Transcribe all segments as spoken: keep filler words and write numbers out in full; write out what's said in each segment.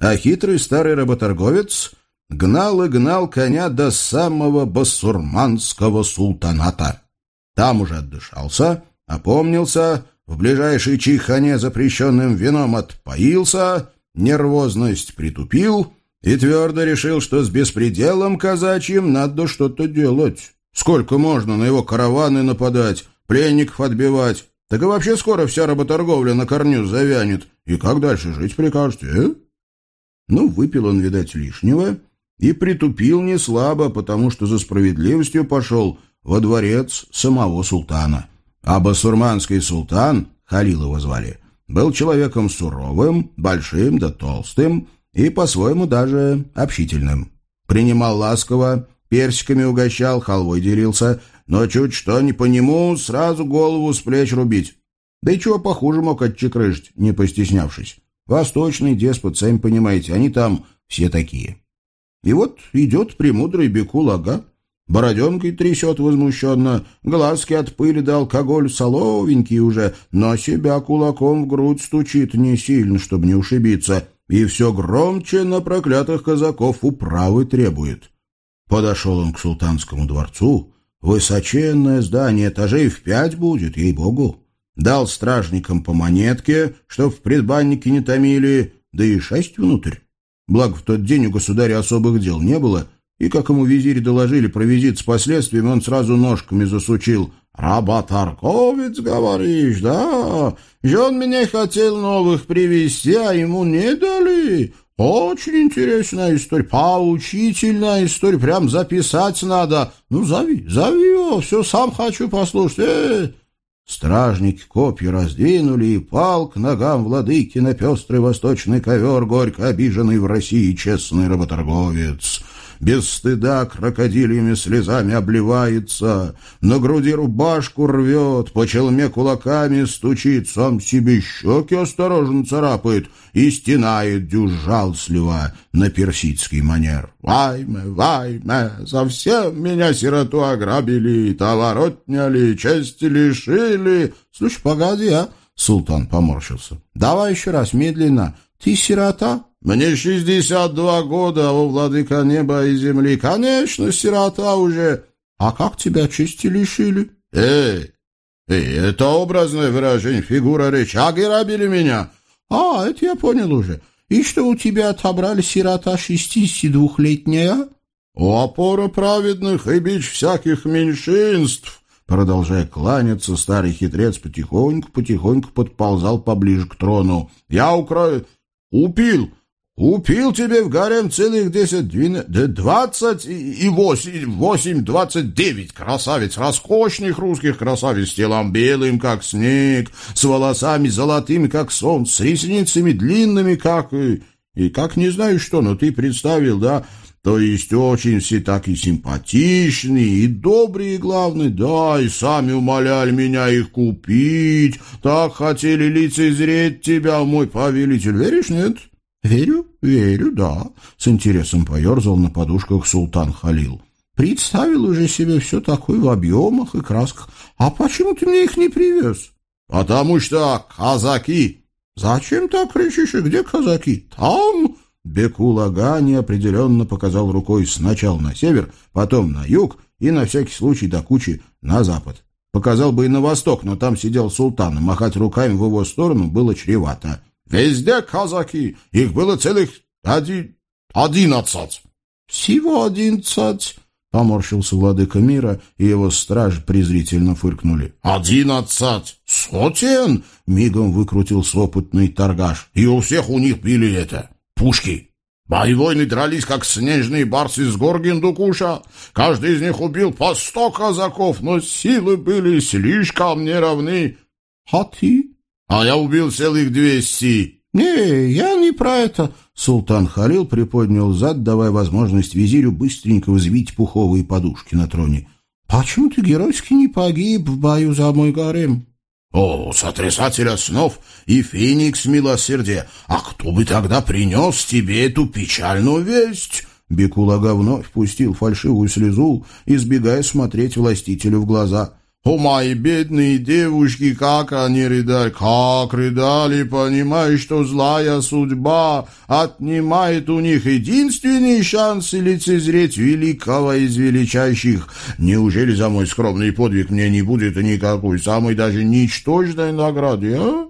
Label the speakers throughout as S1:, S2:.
S1: А хитрый старый работорговец гнал и гнал коня до самого басурманского султаната. Там уже отдышался, опомнился, в ближайшей чайхане запрещенным вином отпоился, нервозность притупил и твердо решил, что с беспределом казачьим надо что-то делать. Сколько можно на его караваны нападать, пленников отбивать? Так и вообще скоро вся работорговля на корню завянет. И как дальше жить прикажете, э? Ну, выпил он, видать, лишнего и притупил неслабо, потому что за справедливостью пошел во дворец самого султана. А басурманский султан, Халил его звали, был человеком суровым, большим да толстым и по-своему даже общительным. Принимал ласково, персиками угощал, халвой делился, но чуть что не по нему, сразу голову с плеч рубить. Да и чего похуже мог отчекрыжить, не постеснявшись. Восточный деспот, сами понимаете, они там все такие. И вот идет премудрый Бекул-ага, бороденкой трясет возмущенно, глазки от пыли да алкоголь соловенький уже, но себя кулаком в грудь стучит не сильно, чтобы не ушибиться, и все громче на проклятых казаков управы требует. Подошел он к султанскому дворцу, высоченное здание, этажей в пять будет, ей-богу. Дал стражникам по монетке, чтоб в предбаннике не томили, да и шесть внутрь. Благо, в тот день у государя особых дел не было, и, как ему визири доложили про визит с последствиями, он сразу ножками засучил. «Работорговец, говоришь, да? Жен меня хотел новых привезти, а ему не дали. Очень интересная история, поучительная история, прям записать надо. Ну, зови, зови его, все сам хочу послушать. Э-э-э!» Стражники копья раздвинули, и пал к ногам владыки на пестрый восточный ковер, горько обиженный в России честный работорговец. Без стыда крокодильями слезами обливается, на груди рубашку рвет, по челме кулаками стучит, сам себе щеки осторожно царапает и стенает дюжалсливо на персидский манер. «Вайме, вайме, совсем меня сироту ограбили, товар отняли, чести лишили». «Слушай, погоди, а?» — султан поморщился. «Давай еще раз, медленно. Ты сирота?» «Мне шестьдесят два года, а у владыка неба и земли. Конечно, сирота уже. А как тебя чести лишили?» «Эй, эй, это образное выражение, фигура речи. Ограбили меня». «А, это я понял уже. И что, у тебя отобрали сирота шестидесятидвухлетняя?» «О, опора праведных и бич всяких меньшинств!» Продолжая кланяться, старый хитрец потихоньку-потихоньку подползал поближе к трону. «Я укра... упил!» Упил тебе в гарем целых десять, двенадцать, двадцать и восемь, восемь, двадцать девять красавиц, роскошных русских красавиц, с телом белым, как снег, с волосами золотыми, как солнце, с ресницами длинными, как... И, и как не знаю что, но ты представил, да? То есть очень все так и симпатичные, и добрые, главное, да, и сами умоляли меня их купить, так хотели лицезреть тебя, мой повелитель, веришь, нет?» «Верю, верю, да», — с интересом поерзал на подушках султан Халил. «Представил уже себе все такое в объемах и красках. А почему ты мне их не привез?» «Потому что казаки». «Зачем так кричишь? И где казаки?» «Там...» Бекул-ага неопределенно показал рукой сначала на север, потом на юг и на всякий случай до кучи на запад. Показал бы и на восток, но там сидел султан, и махать руками в его сторону было чревато. «Везде казаки! Их было целых один... одиннадцать!» «Всего одиннадцать!» — поморщился владыка мира, и его стражи презрительно фыркнули. «Одиннадцать сотен!» — мигом выкрутился опытный торгаш. «И у всех у них были это... пушки! Мои воины дрались, как снежные барсы с гор Гиндукуша. Каждый из них убил по сто казаков, но силы были слишком неравны. А ты?» «А я убил целых двести». «Не, я не про это». Султан Халил приподнял зад, давая возможность визирю быстренько взвить пуховые подушки на троне. «Почему ты геройски не погиб в бою за мой гарем?» «О, сотрясатель основ и феникс милосердия! А кто бы тогда принес тебе эту печальную весть?» Бекул-ага вновь пустил фальшивую слезу, избегая смотреть властителю в глаза. О, мои бедные девушки, как они рыдали, как рыдали, понимая, что злая судьба отнимает у них единственный шанс лицезреть великого из величайших. Неужели за мой скромный подвиг мне не будет никакой, самой даже ничтожной награды, а?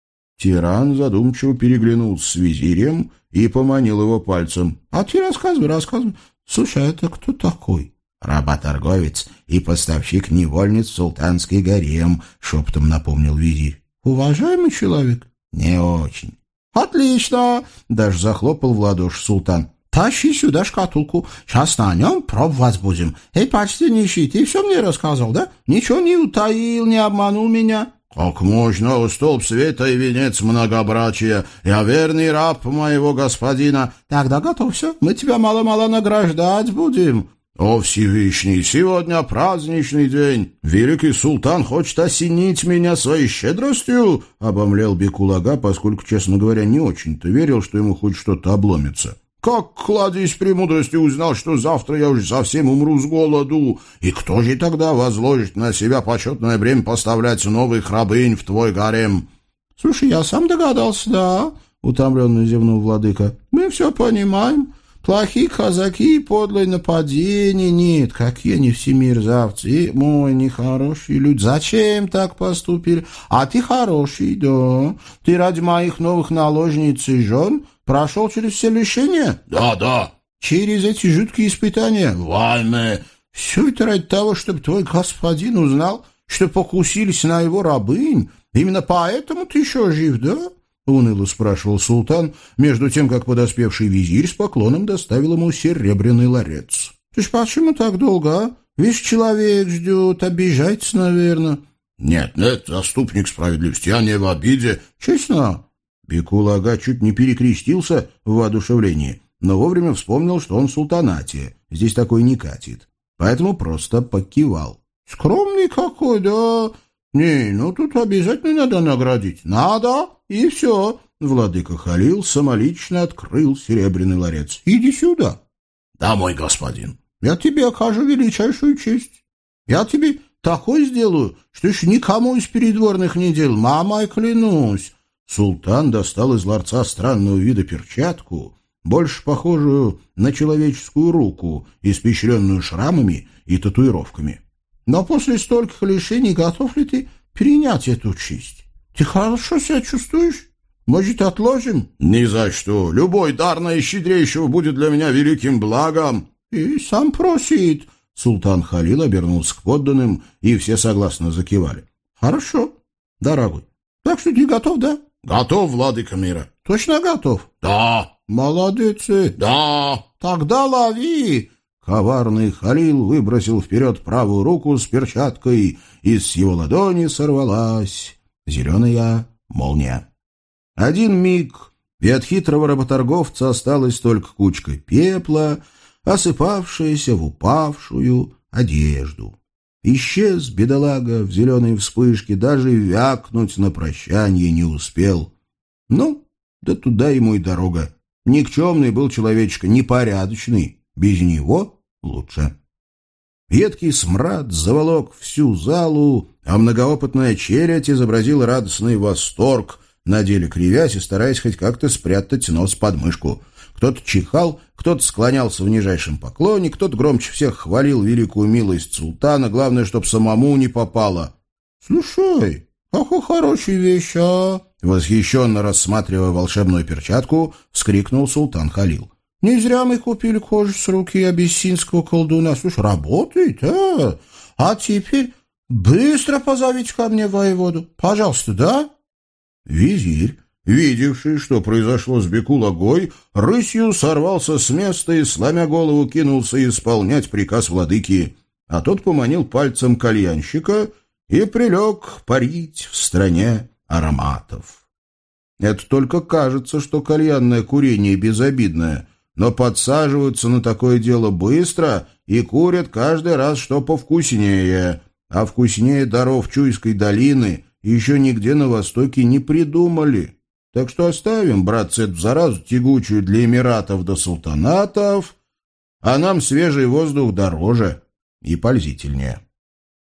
S1: Тиран задумчиво переглянулся с визирем и поманил его пальцем. — А ты рассказывай, рассказывай. Слушай, это кто такой? — Работорговец и поставщик невольниц в султанский гарем, — шепотом напомнил визирь. — Уважаемый человек? — Не очень. — Отлично! — даже захлопал в ладоши султан. — Тащи сюда шкатулку. Сейчас на нем пробовать будем. Эй, почтеннейший, ты все мне рассказал, да? Ничего не утаил, не обманул меня? — Как можно, столб света и венец многобрачия. Я верный раб моего господина. — Тогда готовься, мы тебя мало-мало награждать будем. — О, Всевышний, сегодня праздничный день. Великий султан хочет осенить меня своей щедростью, — обомлел Бекулага, поскольку, честно говоря, не очень-то верил, что ему хоть что-то обломится. Как, кладезь премудрости, узнал, что завтра я уже совсем умру с голоду? И кто же тогда возложит на себя почетное бремя поставлять новых рабынь в твой гарем? — Слушай, я сам догадался, да, — утомленно зевнул владыка. — Мы все понимаем. Плохие казаки и подлые нападения. Нет, какие они все мерзавцы. И, мой, нехорошие люди. Зачем так поступили? А ты хороший, да. Ты ради моих новых наложниц и жен прошел через все лишения? Да, да. Через эти жуткие испытания? Вайме. Все это ради того, чтобы твой господин узнал, что покусились на его рабынь. Именно поэтому ты еще жив, да? — уныло спрашивал султан, между тем, как подоспевший визирь с поклоном доставил ему серебряный ларец. — Ты ж почему так долго, а? Весь человек ждет, обижается, наверное. — Нет, нет, заступник справедливости, я не в обиде. — Честно? Бекулага чуть не перекрестился в воодушевлении, но вовремя вспомнил, что он в султанате, здесь такой не катит, поэтому просто покивал. — Скромный какой, да? Не, ну тут обязательно надо наградить. Надо, и все. Владыка Халил самолично открыл серебряный ларец. Иди сюда. Да, мой господин. Я тебе окажу величайшую честь. Я тебе такой сделаю, что еще никому из передворных не делал. Мамой клянусь. Султан достал из ларца странного вида перчатку, больше похожую на человеческую руку, испещренную шрамами и татуировками. Но после стольких лишений готов ли ты принять эту честь? Ты хорошо себя чувствуешь? Может, отложим? Ни за что. Любой дар наищедрейшего будет для меня великим благом. И сам просит. Султан Халил обернулся к подданным, и все согласно закивали. Хорошо, дорогой. Так что ты готов, да? Готов, владыка мира. Точно готов? Да. Молодец. Да. Тогда лови. Коварный Халил выбросил вперед правую руку с перчаткой, и с его ладони сорвалась зеленая молния. Один миг, и от хитрого работорговца осталась только кучка пепла, осыпавшаяся в упавшую одежду. Исчез бедолага в зеленой вспышке, даже вякнуть на прощанье не успел. Ну, да туда ему и дорога. Никчемный был человечек, непорядочный. Без него лучше. Едкий смрад заволок всю залу, а многоопытная челядь изобразила радостный восторг, на деле кривясь и стараясь хоть как-то спрятать нос под мышку. Кто-то чихал, кто-то склонялся в нижайшем поклоне, кто-то громче всех хвалил великую милость султана, главное, чтоб самому не попало. — Слушай, какая хорошая вещь, а? — восхищенно рассматривая волшебную перчатку, вскрикнул султан Халил. Не зря мы купили кожу с руки абиссинского колдуна. Слушай, работает, а? А теперь быстро позовите ко мне воеводу. Пожалуйста, да? Визирь, видевший, что произошло с Бекулагой, рысью сорвался с места и, сломя голову, кинулся исполнять приказ владыки. А тот поманил пальцем кальянщика и прилег парить в стране ароматов. Это только кажется, что кальянное курение безобидное, но подсаживаются на такое дело быстро и курят каждый раз что повкуснее, а вкуснее даров Чуйской долины еще нигде на Востоке не придумали. Так что оставим, братцы, эту заразу тягучую для эмиратов до султанатов, а нам свежий воздух дороже и пользительнее.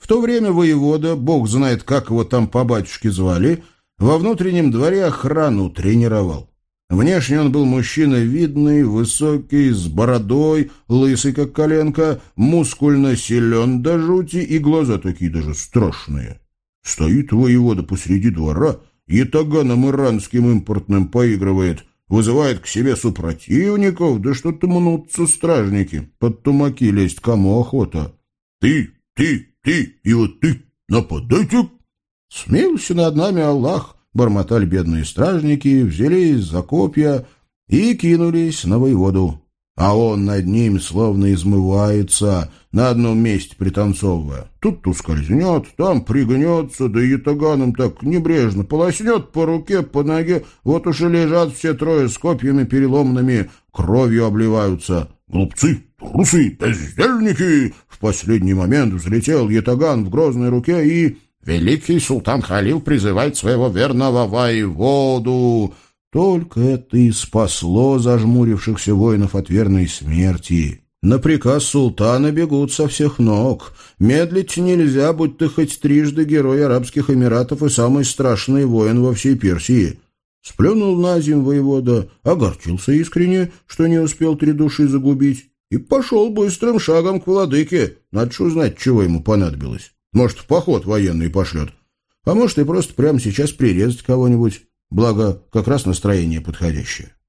S1: В то время воевода, бог знает, как его там по батюшке звали, во внутреннем дворе охрану тренировал. Внешне он был мужчина видный, высокий, с бородой, лысый, как коленка, мускульно силен до жути, и глаза такие даже страшные. Стоит воевода посреди двора, ятаганом иранским импортным поигрывает, вызывает к себе супротивников, да что-то мнутся стражники, под тумаки лезть кому охота. «Ты, ты, ты и вот ты, нападайте!» «Смилуйся над нами, Аллах!» — бормотали бедные стражники, взялись за копья и кинулись на воеводу. А он над ним словно измывается, на одном месте пританцовывая. Тут ускользнет, там пригнется, да и ятаганом так небрежно полоснет по руке, по ноге. Вот уж и лежат все трое с копьями переломными, кровью обливаются. «Глупцы, трусы, бездельники!» В последний момент взлетел ятаган в грозной руке, и великий султан Халил призывает своего верного воеводу. Только это и спасло зажмурившихся воинов от верной смерти. На приказ султана бегут со всех ног. Медлить нельзя, будь ты хоть трижды герой Арабских Эмиратов и самый страшный воин во всей Персии. Сплюнул на земь воевода, огорчился искренне, что не успел три души загубить, и пошел быстрым шагом к владыке. Надо ж узнать, чего ему понадобилось. Может, в поход военный пошлет, а может, и просто прямо сейчас прирезать кого-нибудь. Благо, как раз настроение подходящее.